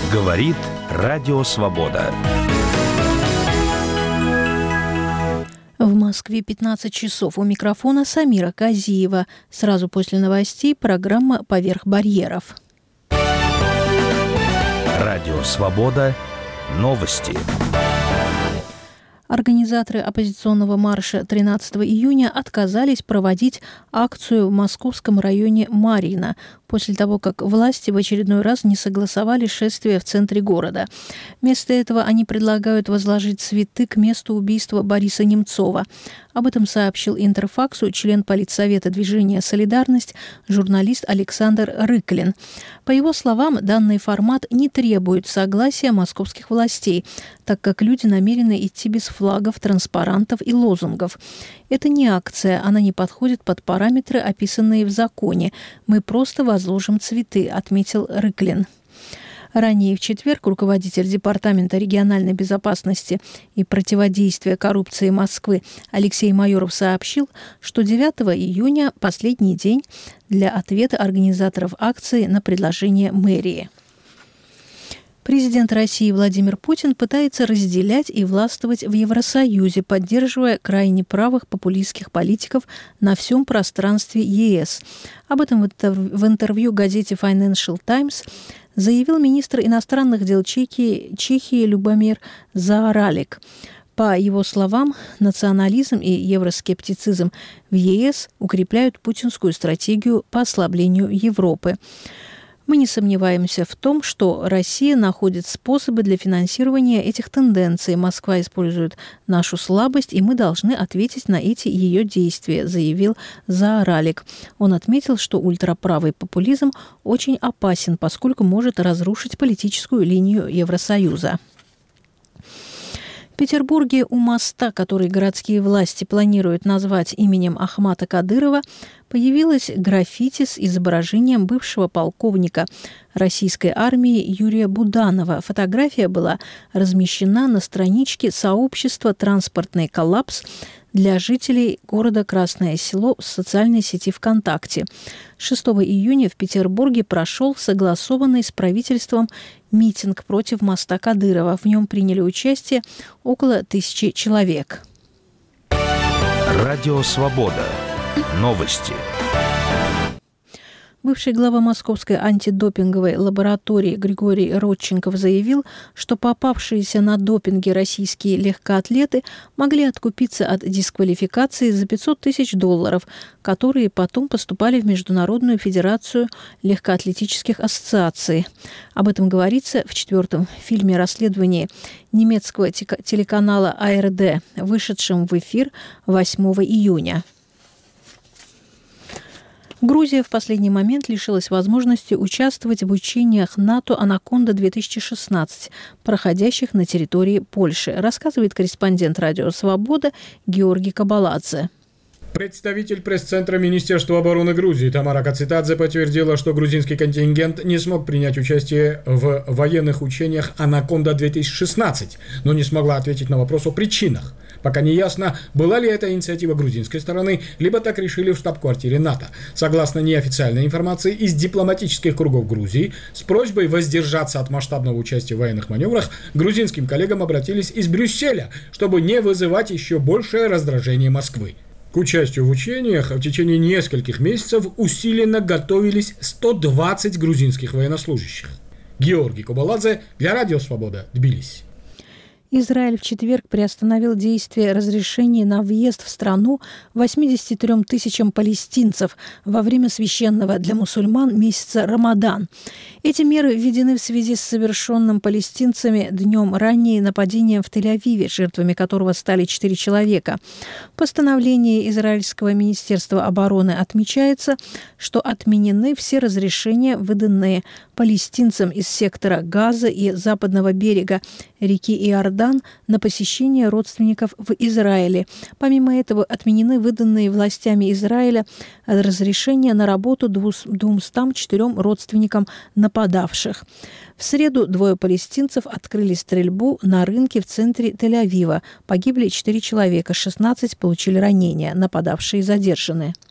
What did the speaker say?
Говорит Радио Свобода. В Москве 15 часов. У микрофона Самира Казиева. Сразу после новостей программа «Поверх барьеров». Радио Свобода. Новости. Организаторы оппозиционного марша 13 июня отказались проводить акцию в московском районе Марьино после того, как власти в очередной раз не согласовали шествие в центре города. Вместо этого они предлагают возложить цветы к месту убийства Бориса Немцова. Об этом сообщил Интерфаксу член политсовета движения «Солидарность» журналист Александр Рыклин. По его словам, данный формат не требует согласия московских властей, так как люди намерены идти без флагов, транспарантов и лозунгов. Это не акция, она не подходит под параметры, описанные в законе. Мы просто возложим цветы, отметил Рыклин. Ранее в четверг руководитель Департамента региональной безопасности и противодействия коррупции Москвы Алексей Майоров сообщил, что 9 июня – последний день для ответа организаторов акции на предложение мэрии. Президент России Владимир Путин пытается разделять и властвовать в Евросоюзе, поддерживая крайне правых популистских политиков на всем пространстве ЕС. Об этом в интервью газете Financial Times заявил министр иностранных дел Чехии Любомир Заоралек. По его словам, национализм и евроскептицизм в ЕС укрепляют путинскую стратегию по ослаблению Европы. Мы не сомневаемся в том, что Россия находит способы для финансирования этих тенденций. Москва использует нашу слабость, и мы должны ответить на эти ее действия, заявил Заоралек. Он отметил, что ультраправый популизм очень опасен, поскольку может разрушить политическую линию Евросоюза. В Петербурге у моста, который городские власти планируют назвать именем Ахмата Кадырова, появилось граффити с изображением бывшего полковника российской армии Юрия Буданова. Фотография была размещена на страничке сообщества «Транспортный коллапс» для жителей города Красное Село в социальной сети ВКонтакте. 6 июня в Петербурге прошел согласованный с правительством митинг против моста Кадырова. В нем приняли участие около 1000 человек. Радио Свобода. Новости. Бывший глава Московской антидопинговой лаборатории Григорий Родченков заявил, что попавшиеся на допинге российские легкоатлеты могли откупиться от дисквалификации за $500 тысяч, которые потом поступали в Международную федерацию легкоатлетических ассоциаций. Об этом говорится в 4-м фильме расследования немецкого телеканала АРД, вышедшем в эфир 8 июня. Грузия в последний момент лишилась возможности участвовать в учениях НАТО «Анаконда-2016», проходящих на территории Польши, рассказывает корреспондент «Радио Свобода» Георгий Кабаладзе. Представитель пресс-центра Министерства обороны Грузии Тамара Кацитадзе подтвердила, что грузинский контингент не смог принять участие в военных учениях «Анаконда-2016», но не смогла ответить на вопрос о причинах. Пока не ясно, была ли это инициатива грузинской стороны, либо так решили в штаб-квартире НАТО. Согласно неофициальной информации из дипломатических кругов Грузии, с просьбой воздержаться от масштабного участия в военных маневрах, грузинским коллегам обратились из Брюсселя, чтобы не вызывать еще большее раздражение Москвы. К участию в учениях в течение нескольких месяцев усиленно готовились 120 грузинских военнослужащих. Георгий Кабаладзе для Радио Свобода, Тбилиси. Израиль в четверг приостановил действие разрешений на въезд в страну 83 тысячам палестинцев во время священного для мусульман месяца Рамадан. Эти меры введены в связи с совершенным палестинцами днем ранее нападением в Тель-Авиве, жертвами которого стали 4 человека. В постановлении Израильского министерства обороны отмечается, что отменены все разрешения, выданные палестинцам из сектора Газа и западного берега реки Иордан на посещение родственников в Израиле. Помимо этого, отменены выданные властями Израиля разрешения на работу 204 родственникам нападавших. В среду 2 палестинцев открыли стрельбу на рынке в центре Тель-Авива. Погибли 4 человека, 16 получили ранения. Нападавшие задержаны.